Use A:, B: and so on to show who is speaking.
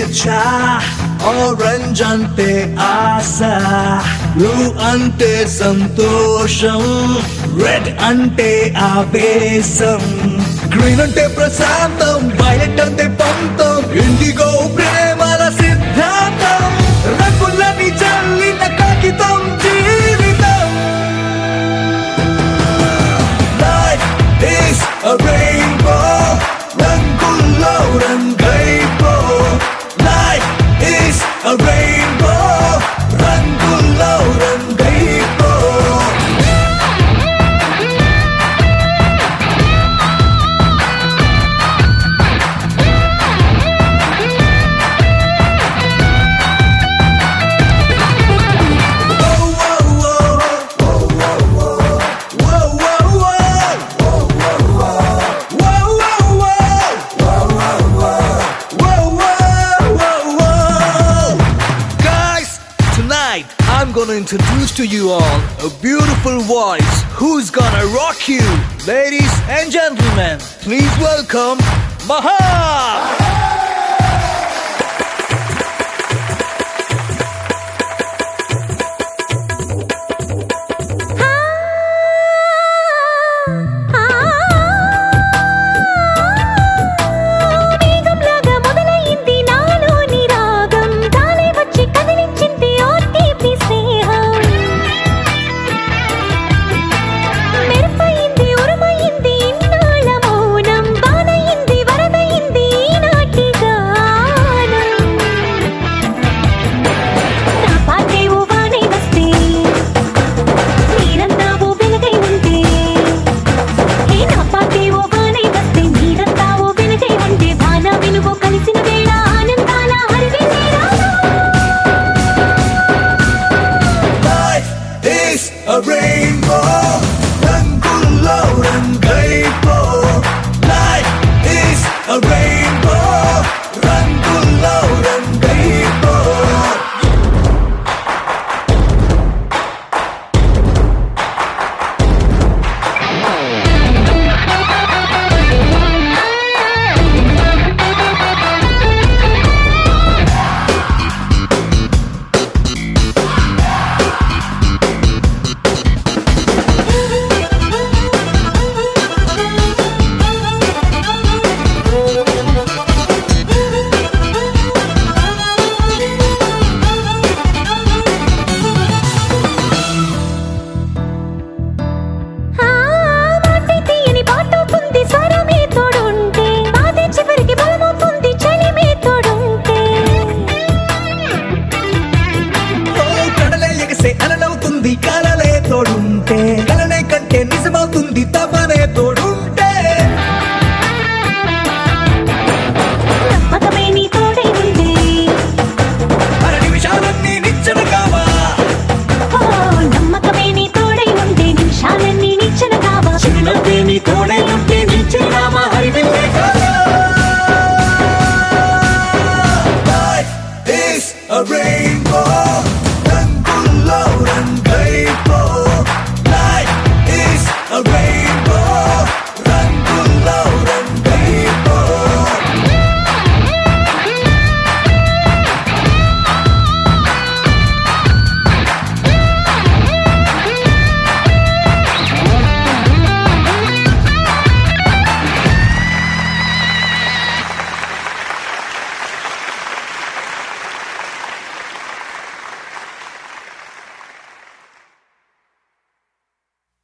A: స్వేచ్ఛ, ఆరెంజ్ అంటే ఆశ, బ్లూ అంటే సంతోషం, రెడ్ అంటే ఆవేశం, గ్రీన్ అంటే ప్రశాంతం, వైలెట్ అంటే పంతం, ఇండిగో ప్రేమల సిద్ధాంతం, రంగులని చల్లిన కాగితం జీవితం. Life is a rainbow, రంగుల్లో రంగైపో. Life is a rainbow, రంగుల్లో రంగైపో. I'm gonna introduce to you all a beautiful voice who's gonna rock you. Ladies and gentlemen, please welcome Maha! A rainbow, రంగుల్లో రంగైపో. Life is a rainbow, రంగుల్లో రంగైపో. కలలే తోడుంటే, కలనే కంటే నిజమవుతుంది తమనే తోడుంటే.
B: నమ్మకమే నీ తోడై ఉంటే,
A: అర నిమిషాలన్నీ నిచ్చెన కావా.
B: నమ్మకమే నీ తోడై ఉంటే నిమిషాలన్నీ నిచ్చెన కావా.
A: చిరునవ్వే నీ తోడై ఉంటే నీ చిరునామా హరివిల్లే కావా. Life is a rainbow.